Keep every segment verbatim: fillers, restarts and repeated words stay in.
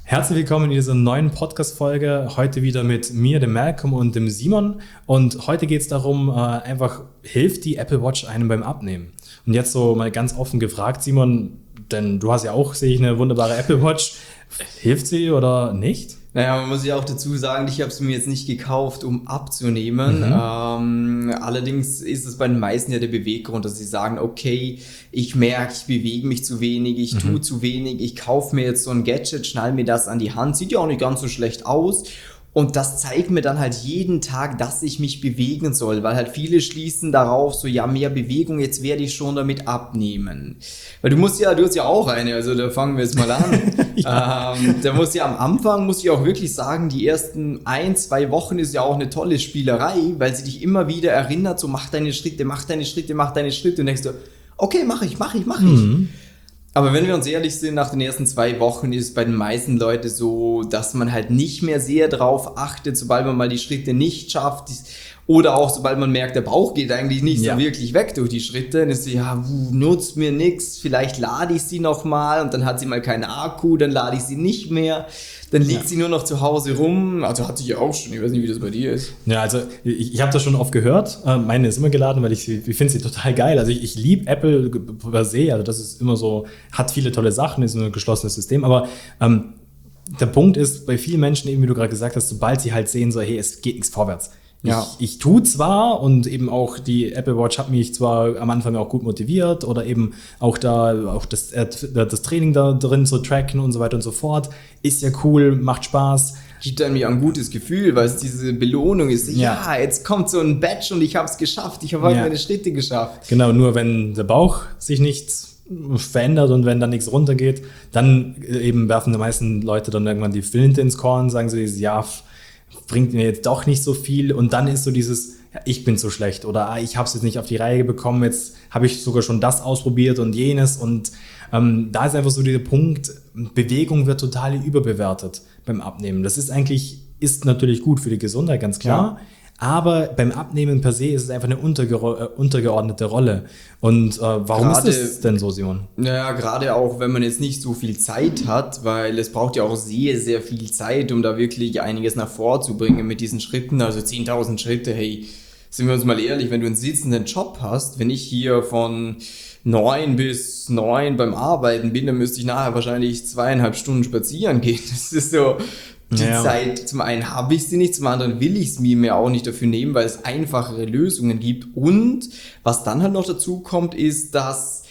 Herzlich willkommen in dieser neuen Podcast-Folge. Heute wieder mit mir, dem Malcolm und dem Simon. Und heute geht es darum, äh, einfach, hilft die Apple Watch einem beim Abnehmen? Und jetzt so mal ganz offen gefragt, Simon, denn du hast ja auch, sehe ich, eine wunderbare Apple Watch. Hilft sie oder nicht? Naja, man muss ja auch dazu sagen, ich habe es mir jetzt nicht gekauft, um abzunehmen. Mhm. Ähm, allerdings ist es bei den meisten ja der Beweggrund, dass sie sagen, okay, ich merke, ich bewege mich zu wenig, ich mhm. tue zu wenig, ich kaufe mir jetzt so ein Gadget, schnall mir das an die Hand, sieht ja auch nicht ganz so schlecht aus. Und das zeigt mir dann halt jeden Tag, dass ich mich bewegen soll, weil halt viele schließen darauf so, ja, mehr Bewegung, jetzt werde ich schon damit abnehmen. Weil du musst ja, du hast ja auch eine, also da fangen wir jetzt mal an. ja. ähm, da muss ja am Anfang, muss ich auch wirklich sagen, die ersten ein, zwei Wochen ist ja auch eine tolle Spielerei, weil sie dich immer wieder erinnert, so mach deine Schritte, mach deine Schritte, mach deine Schritte und denkst du, okay, mach ich, mach ich, mach ich. Mhm. Aber wenn wir uns ehrlich sind, nach den ersten zwei Wochen ist es bei den meisten Leuten so, dass man halt nicht mehr sehr drauf achtet, sobald man mal die Schritte nicht schafft oder auch sobald man merkt, der Bauch geht eigentlich nicht ja. so wirklich weg durch die Schritte, dann ist sie, ja, nutzt mir nix, vielleicht lade ich sie nochmal und dann hat sie mal keinen Akku, dann lade ich sie nicht mehr. Dann liegt ja. sie nur noch zu Hause rum. Also hatte ich ja auch schon. Ich weiß nicht, wie das bei dir ist. Ja, also ich, ich habe das schon oft gehört. Meine ist immer geladen, weil ich, ich finde sie total geil. Also ich, ich liebe Apple per se. Also das ist immer so, hat viele tolle Sachen, ist ein geschlossenes System. Aber ähm, der Punkt ist, bei vielen Menschen, eben wie du gerade gesagt hast, sobald sie halt sehen, so hey, es geht nichts vorwärts. Ja. Ich, ich tue zwar und eben auch die Apple Watch hat mich zwar am Anfang auch gut motiviert oder eben auch da auch das, das Training da drin zu tracken und so weiter und so fort. Ist ja cool, macht Spaß. Gibt einem ja ein gutes Gefühl, weil es diese Belohnung ist. Ja, ja jetzt kommt so ein Badge und ich habe es geschafft. Ich habe heute ja. meine Schritte geschafft. Genau, nur wenn der Bauch sich nicht verändert und wenn dann nichts runtergeht, dann eben werfen die meisten Leute dann irgendwann die Flinte ins Korn, sagen sie, ja, bringt mir jetzt doch nicht so viel und dann ist so dieses, ja, ich bin so schlecht oder ah, ich habe es jetzt nicht auf die Reihe bekommen, jetzt habe ich sogar schon das ausprobiert und jenes und ähm, da ist einfach so dieser Punkt, Bewegung wird total überbewertet beim Abnehmen. Das ist eigentlich, ist natürlich gut für die Gesundheit, ganz klar, ja. Aber beim Abnehmen per se ist es einfach eine unterge- untergeordnete Rolle. Und äh, warum grade, ist das denn so, Simon? Naja, gerade auch, wenn man jetzt nicht so viel Zeit hat, weil es braucht ja auch sehr, sehr viel Zeit, um da wirklich einiges nach vorzubringen mit diesen Schritten. Also zehntausend Schritte, hey, sind wir uns mal ehrlich, wenn du einen sitzenden Job hast, wenn ich hier von neun bis neun beim Arbeiten bin, dann müsste ich nachher wahrscheinlich zweieinhalb Stunden spazieren gehen. Das ist so... Die ja. Zeit, zum einen habe ich sie nicht, zum anderen will ich es mir mehr auch nicht dafür nehmen, weil es einfachere Lösungen gibt. Und was dann halt noch dazu kommt, ist, dass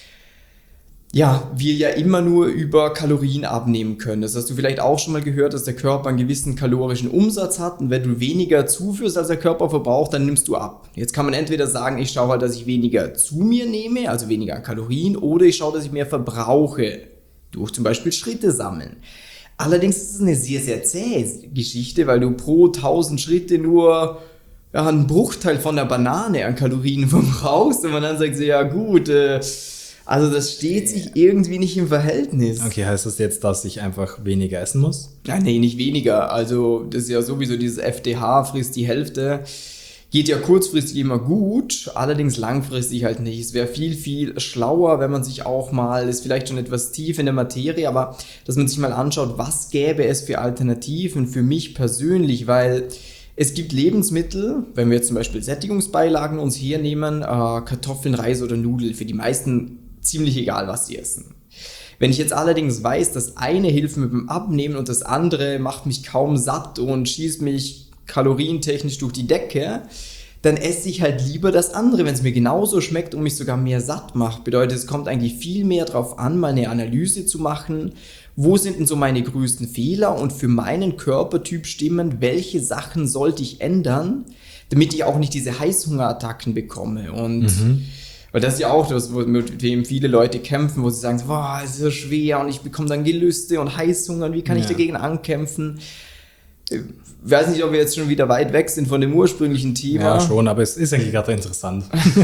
ja, wir ja immer nur über Kalorien abnehmen können. Das hast du vielleicht auch schon mal gehört, dass der Körper einen gewissen kalorischen Umsatz hat und wenn du weniger zuführst, als der Körper verbraucht, dann nimmst du ab. Jetzt kann man entweder sagen, ich schaue halt, dass ich weniger zu mir nehme, also weniger an Kalorien, oder ich schaue, dass ich mehr verbrauche, durch zum Beispiel Schritte sammeln. Allerdings ist es eine sehr, sehr zähe Geschichte, weil du pro tausend Schritte nur ja, einen Bruchteil von der Banane an Kalorien verbrauchst und man dann sagt so, ja gut, äh, also das steht sich irgendwie nicht im Verhältnis. Okay, heißt das jetzt, dass ich einfach weniger essen muss? Ja, nee, nicht weniger. Also das ist ja sowieso dieses F D H, frisst die Hälfte. Geht ja kurzfristig immer gut, allerdings langfristig halt nicht. Es wäre viel, viel schlauer, wenn man sich auch mal, ist vielleicht schon etwas tief in der Materie, aber dass man sich mal anschaut, was gäbe es für Alternativen für mich persönlich, weil es gibt Lebensmittel, wenn wir jetzt zum Beispiel Sättigungsbeilagen uns hernehmen, äh, Kartoffeln, Reis oder Nudeln, für die meisten ziemlich egal, was sie essen. Wenn ich jetzt allerdings weiß, das eine hilft mir beim Abnehmen und das andere macht mich kaum satt und schießt mich kalorientechnisch durch die Decke, dann esse ich halt lieber das andere, wenn es mir genauso schmeckt und mich sogar mehr satt macht. Bedeutet, es kommt eigentlich viel mehr darauf an, mal eine Analyse zu machen, wo sind denn so meine größten Fehler und für meinen Körpertyp stimmen, welche Sachen sollte ich ändern, damit ich auch nicht diese Heißhungerattacken bekomme. Und mhm. weil das ist ja auch das, mit dem viele Leute kämpfen, wo sie sagen, boah, es ist so schwer und ich bekomme dann Gelüste und Heißhunger und wie kann ja. ich dagegen ankämpfen? Ich weiß nicht, ob wir jetzt schon wieder weit weg sind von dem ursprünglichen Thema. Ja, schon, aber es ist eigentlich gerade interessant.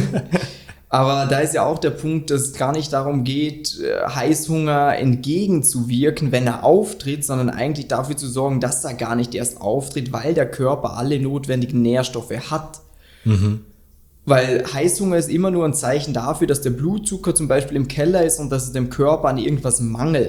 Aber da ist ja auch der Punkt, dass es gar nicht darum geht, Heißhunger entgegenzuwirken, wenn er auftritt, sondern eigentlich dafür zu sorgen, dass er gar nicht erst auftritt, weil der Körper alle notwendigen Nährstoffe hat. Mhm. Weil Heißhunger ist immer nur ein Zeichen dafür, dass der Blutzucker zum Beispiel im Keller ist und dass es dem Körper an irgendwas mangelt.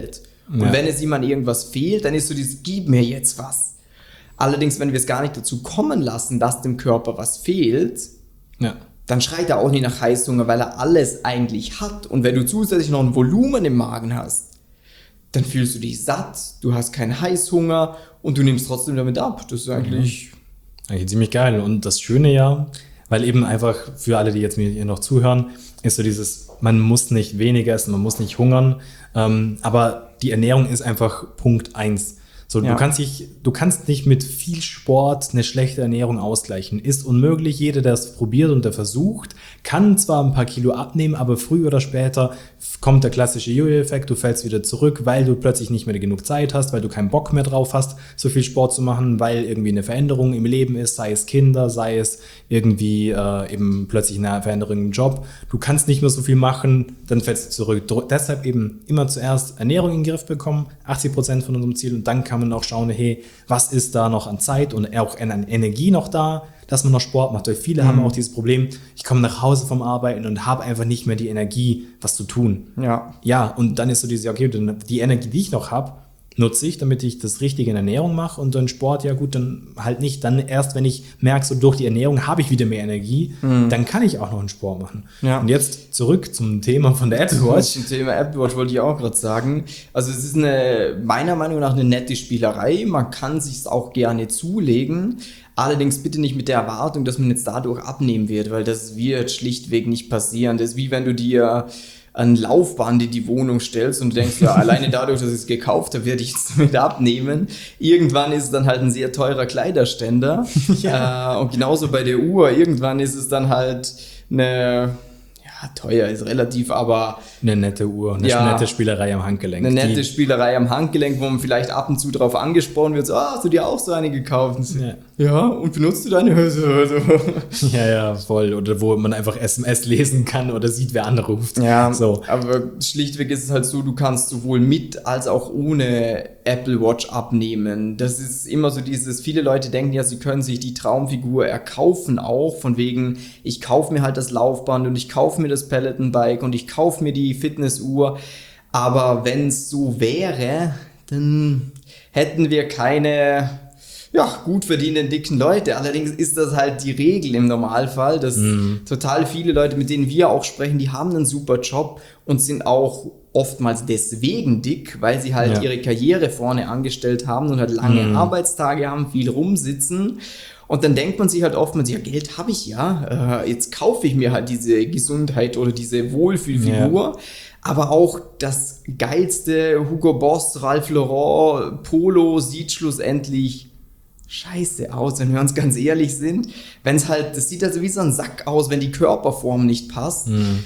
Und Ja. wenn es ihm an irgendwas fehlt, dann ist so dieses, gib mir jetzt was. Allerdings, wenn wir es gar nicht dazu kommen lassen, dass dem Körper was fehlt, Ja. dann schreit er auch nicht nach Heißhunger, weil er alles eigentlich hat. Und wenn du zusätzlich noch ein Volumen im Magen hast, dann fühlst du dich satt, du hast keinen Heißhunger und du nimmst trotzdem damit ab. Das ist eigentlich... Eigentlich ziemlich geil. Und das Schöne ja, weil eben einfach für alle, die jetzt mir hier noch zuhören, ist so dieses, man muss nicht weniger essen, man muss nicht hungern, ähm, aber die Ernährung ist einfach Punkt eins. So, Ja. du kannst dich, du kannst nicht mit viel Sport eine schlechte Ernährung ausgleichen. Ist unmöglich. Jeder, der es probiert und der versucht, kann zwar ein paar Kilo abnehmen, aber früher oder später kommt der klassische Jojo-Effekt. Du fällst wieder zurück, weil du plötzlich nicht mehr genug Zeit hast, weil du keinen Bock mehr drauf hast, so viel Sport zu machen, weil irgendwie eine Veränderung im Leben ist, sei es Kinder, sei es irgendwie äh, eben plötzlich eine Veränderung im Job. Du kannst nicht mehr so viel machen, dann fällst du zurück. Dr- deshalb eben immer zuerst Ernährung in den Griff bekommen, achtzig Prozent von unserem Ziel, und dann kann man auch schauen, hey, was ist da noch an Zeit und auch an Energie noch da, dass man noch Sport macht. Weil viele Mhm. haben auch dieses Problem, ich komme nach Hause vom Arbeiten und habe einfach nicht mehr die Energie, was zu tun. Ja. Ja, und dann ist so dieses, okay, dann die Energie, die ich noch habe, nutze ich, damit ich das Richtige in Ernährung mache, und dann Sport, ja gut, dann halt nicht. Dann erst, wenn ich merke, so durch die Ernährung habe ich wieder mehr Energie, dann kann ich auch noch einen Sport machen. Ja. Und jetzt zurück zum Thema von der Apple Watch. Zum Thema Apple Watch wollte ich auch gerade sagen. Also es ist eine, meiner Meinung nach eine nette Spielerei. Man kann sich auch gerne zulegen. Allerdings bitte nicht mit der Erwartung, dass man jetzt dadurch abnehmen wird, weil das wird schlichtweg nicht passieren. Das ist wie wenn du dir ein Laufband in die Wohnung stellst und du denkst, ja, alleine dadurch, dass ich es gekauft habe, werde ich jetzt damit abnehmen. Irgendwann ist es dann halt ein sehr teurer Kleiderständer. Ja. Äh, und genauso bei der Uhr. Irgendwann ist es dann halt eine, ja, teuer ist relativ, aber Eine nette Uhr, eine Ja. nette Spielerei am Handgelenk. eine nette Die- Spielerei am Handgelenk, wo man vielleicht ab und zu drauf angesprochen wird, so, ah, hast du dir auch so eine gekauft? Ja. Ja, und benutzt du deine Hose? Ja, ja, voll. Oder wo man einfach S M S lesen kann oder sieht, wer anruft. Ja, So. aber schlichtweg ist es halt so, du kannst sowohl mit als auch ohne Apple Watch abnehmen. Das ist immer so dieses, viele Leute denken ja, sie können sich die Traumfigur erkaufen auch, von wegen, ich kaufe mir halt das Laufband und ich kaufe mir das Peloton-Bike und ich kaufe mir die Fitnessuhr. Aber wenn es so wäre, dann hätten wir keine, ja, gut verdienenden dicken Leute. Allerdings ist das halt die Regel im Normalfall, dass total viele Leute, mit denen wir auch sprechen, die haben einen super Job und sind auch oftmals deswegen dick, weil sie halt Ja. ihre Karriere vorne angestellt haben und halt lange Mhm. Arbeitstage haben, viel rumsitzen. Und dann denkt man sich halt oftmals, ja, Geld habe ich ja, äh, jetzt kaufe ich mir halt diese Gesundheit oder diese Wohlfühlfigur. Aber auch das geilste Hugo Boss, Ralph Lauren Polo sieht schlussendlich scheiße aus, wenn wir uns ganz ehrlich sind. Wenn es halt, das sieht also wie so ein Sack aus, wenn die Körperform nicht passt. Mhm.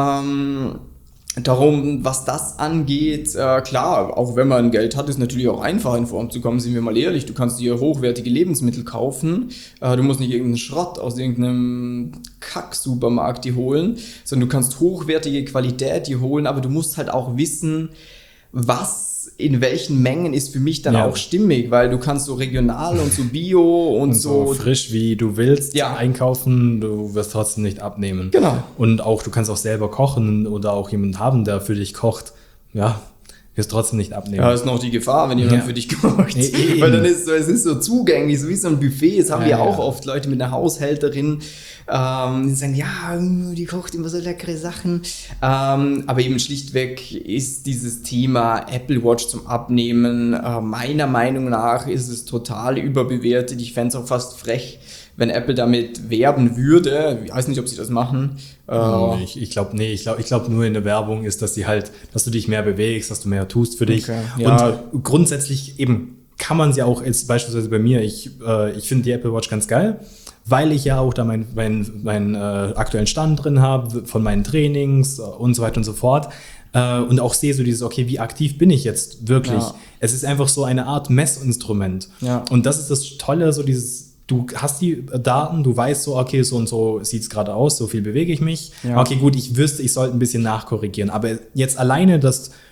Ähm, darum, was das angeht, äh, klar, auch wenn man Geld hat, ist natürlich auch einfach in Form zu kommen, sind wir mal ehrlich. Du kannst dir hochwertige Lebensmittel kaufen. Äh, du musst nicht irgendeinen Schrott aus irgendeinem Kack-Supermarkt die holen, sondern du kannst hochwertige Qualität die holen, aber du musst halt auch wissen, was in welchen Mengen ist für mich dann Ja. auch stimmig, weil du kannst so regional und so bio und, Und so so, frisch wie du willst Ja. einkaufen, du wirst trotzdem nicht abnehmen. Genau. Und auch, du kannst auch selber kochen oder auch jemanden haben, der für dich kocht. Ja, wirst trotzdem nicht abnehmen. Ja, ist noch die Gefahr, wenn jemand Ja. für dich kocht. E- eben. Weil dann ist so, es ist so zugänglich, so wie so ein Buffet. Das haben Ja, wir ja. auch oft Leute mit einer Haushälterin, ähm, die sagen, ja, die kocht immer so leckere Sachen. Ähm, aber eben schlichtweg ist dieses Thema Apple Watch zum Abnehmen, äh, meiner Meinung nach ist es total überbewertet. Ich fände es auch fast frech, wenn Apple damit werben würde. Ich weiß nicht, ob sie das machen. Äh, Ich, ich glaube, nee, ich glaube ich glaub nur in der Werbung ist, dass die halt, dass du dich mehr bewegst, dass du mehr tust für dich. Okay, ja. Und grundsätzlich eben kann man sie auch, jetzt beispielsweise bei mir, ich, äh, ich finde die Apple Watch ganz geil, weil ich ja auch da meinen mein, mein, äh, aktuellen Stand drin habe von meinen Trainings äh, und so weiter und so fort. Äh, und auch sehe so dieses, okay, wie aktiv bin ich jetzt wirklich? Ja. Es ist einfach so eine Art Messinstrument. Ja. Und das ist das Tolle, so dieses, du hast die Daten, du weißt so, okay, so und so sieht es gerade aus, so viel bewege ich mich. Ja. Okay, gut, ich wüsste, ich sollte ein bisschen nachkorrigieren. Aber jetzt alleine, dass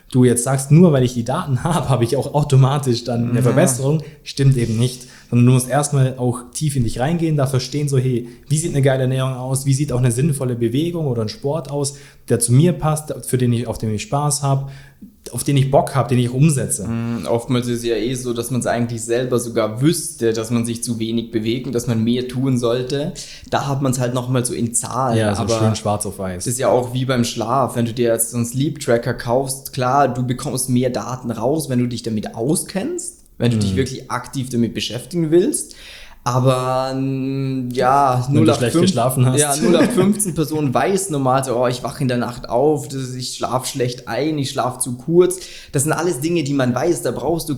du jetzt sagst, nur weil ich die Daten habe, habe ich auch automatisch dann eine Ja. Verbesserung, stimmt eben nicht. Sondern du musst erstmal auch tief in dich reingehen, da verstehen so, hey, wie sieht eine geile Ernährung aus, wie sieht auch eine sinnvolle Bewegung oder ein Sport aus, der zu mir passt, für den ich, auf den ich Spaß habe, auf den ich Bock habe, den ich umsetze. Mm, Oftmals ist es ja eh so, dass man es eigentlich selber sogar wüsste, dass man sich zu wenig bewegt und dass man mehr tun sollte. Da hat man es halt nochmal so in Zahlen. Ja, so aber schön schwarz auf weiß. das ist ja auch wie beim Schlaf. Wenn du dir jetzt so einen Sleep Tracker kaufst, klar, du bekommst mehr Daten raus, wenn du dich damit auskennst, wenn du dich wirklich aktiv damit beschäftigen willst. Aber mm, ja, Wenn du schlecht geschlafen hast. Ja, null acht fünfzehn Person weiß normal, so, oh, ich wache in der Nacht auf, das ist, ich schlafe schlecht ein, ich schlafe zu kurz. Das sind alles Dinge, die man weiß, da brauchst du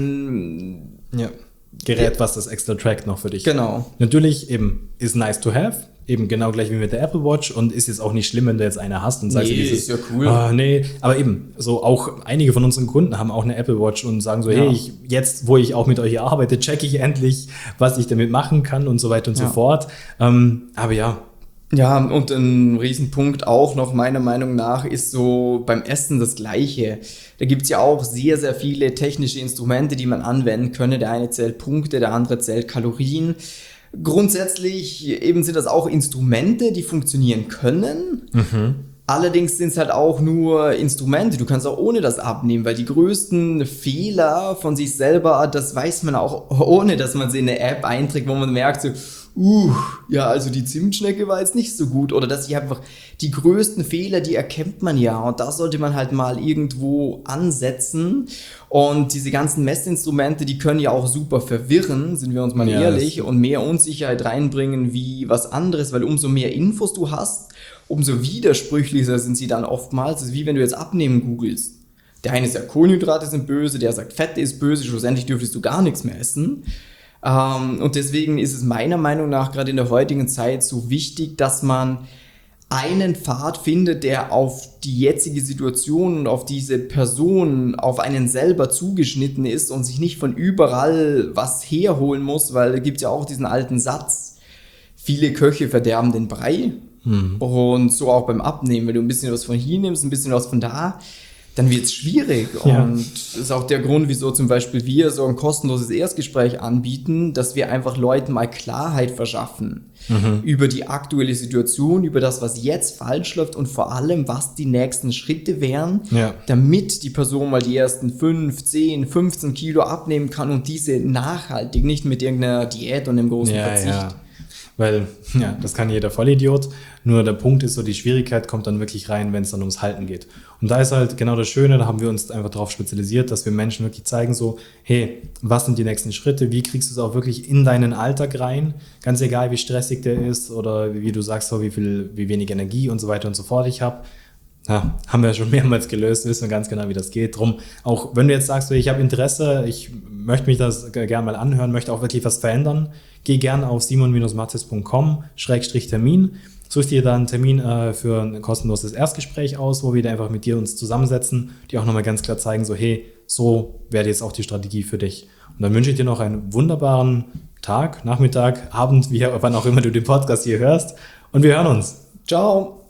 kein Ja. Gerät, was das extra trackt noch für dich. Genau. Natürlich eben ist nice to have, eben genau gleich wie mit der Apple Watch und ist jetzt auch nicht schlimm, wenn du jetzt eine hast und sagst, Nee, dieses, ist ja cool. Ah, nee, aber eben, so auch einige von unseren Kunden haben auch eine Apple Watch und sagen so, Ja. hey, ich, jetzt, wo ich auch mit euch hier arbeite, checke ich endlich, was ich damit machen kann und so weiter und Ja. so fort. Ähm, aber ja, Ja, und ein Riesenpunkt auch noch meiner Meinung nach ist so beim Essen das Gleiche. Da gibt's ja auch sehr, sehr viele technische Instrumente, die man anwenden könne. Der eine zählt Punkte, der andere zählt Kalorien. Grundsätzlich eben sind das auch Instrumente, die funktionieren können. Allerdings sind es halt auch nur Instrumente. Du kannst auch ohne das abnehmen, weil die größten Fehler von sich selber, das weiß man auch ohne, dass man sie in eine App einträgt, wo man merkt so, uh, ja, also die Zimtschnecke war jetzt nicht so gut. Oder dass ich einfach die größten Fehler, die erkennt man ja. Und da sollte man halt mal irgendwo ansetzen. Und diese ganzen Messinstrumente, die können ja auch super verwirren, sind wir uns mal Ja, ehrlich, und mehr Unsicherheit reinbringen wie was anderes, weil umso mehr Infos du hast, umso widersprüchlicher sind sie dann oftmals. Das ist wie wenn du jetzt Abnehmen googelst. Der eine sagt, Kohlenhydrate sind böse, der sagt, Fette ist böse, schlussendlich dürftest du gar nichts mehr essen. Ähm, und deswegen ist es meiner Meinung nach gerade in der heutigen Zeit so wichtig, dass man einen Pfad findet, der auf die jetzige Situation und auf diese Person, auf einen selber zugeschnitten ist und sich nicht von überall was herholen muss, weil da gibt es ja auch diesen alten Satz, viele Köche verderben den Brei. Hm. Und so auch beim Abnehmen, wenn du ein bisschen was von hier nimmst, ein bisschen was von da, dann wird es schwierig. Ja. Und das ist auch der Grund, wieso zum Beispiel wir so ein kostenloses Erstgespräch anbieten, dass wir einfach Leuten mal Klarheit verschaffen mhm. über die aktuelle Situation, über das, was jetzt falsch läuft und vor allem, was die nächsten Schritte wären, Ja. damit die Person mal die ersten fünf, zehn, fünfzehn Kilo abnehmen kann und diese nachhaltig, nicht mit irgendeiner Diät und einem großen ja, Verzicht. ja. Weil, ja, das kann jeder Vollidiot. Nur der Punkt ist so, die Schwierigkeit kommt dann wirklich rein, wenn es dann ums Halten geht. Und da ist halt genau das Schöne, da haben wir uns einfach darauf spezialisiert, dass wir Menschen wirklich zeigen so, hey, was sind die nächsten Schritte? Wie kriegst du es auch wirklich in deinen Alltag rein? Ganz egal, wie stressig der ist oder wie du sagst, so wie viel, wie wenig Energie und so weiter und so fort ich habe. Ja, haben wir schon mehrmals gelöst, wissen wir ganz genau, wie das geht. Drum, auch wenn du jetzt sagst, ich habe Interesse, ich möchte mich das gerne mal anhören, möchte auch wirklich was verändern, geh gerne auf simon mattes punkt com Schrägstrich Termin, such dir dann einen Termin äh, für ein kostenloses Erstgespräch aus, wo wir da einfach mit dir uns zusammensetzen, die auch nochmal ganz klar zeigen, so hey, so wäre jetzt auch die Strategie für dich. Und dann wünsche ich dir noch einen wunderbaren Tag, Nachmittag, Abend, wie wann auch immer du den Podcast hier hörst und wir hören uns. Ciao!